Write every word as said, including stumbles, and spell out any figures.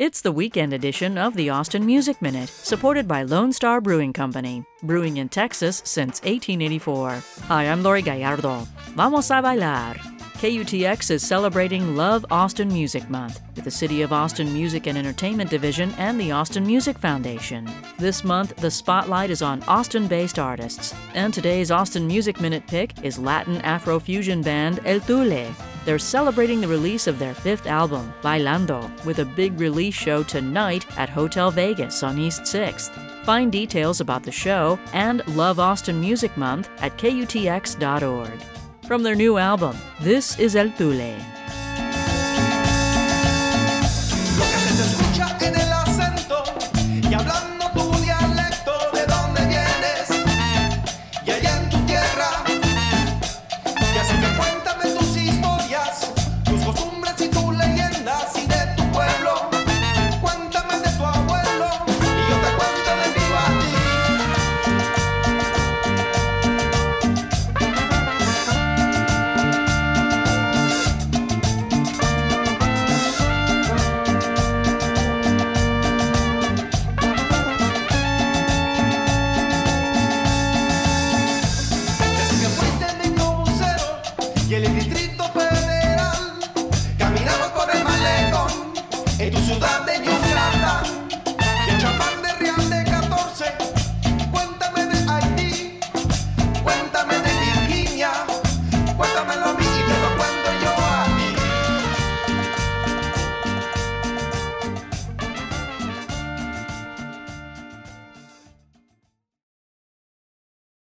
It's the weekend edition of the Austin Music Minute, supported by Lone Star Brewing Company, brewing in Texas since eighteen eighty-four. Hi, I'm Lori Gallardo. Vamos a bailar. K U T X is celebrating Love Austin Music Month with the City of Austin Music and Entertainment Division and the Austin Music Foundation. This month, the spotlight is on Austin-based artists, and today's Austin Music Minute pick is Latin Afro-fusion band El Tule. They're celebrating the release of their fifth album, Bailando, with a big release show tonight at Hotel Vegas on East sixth. Find details about the show and Love Austin Music Month at K U T X dot org. From their new album, this is El Tule. Lo que se te escucha en el acento y hablando tu dialecto de dónde vienes y allá en tu tierra. Y así que cuéntame tus historias, tus costumbres y tus leyendas y de tu pueblo. Cuéntame de tu abuelo y yo te cuento de mi ti. Y en el Distrito Federal caminamos por el malecón en tu ciudad de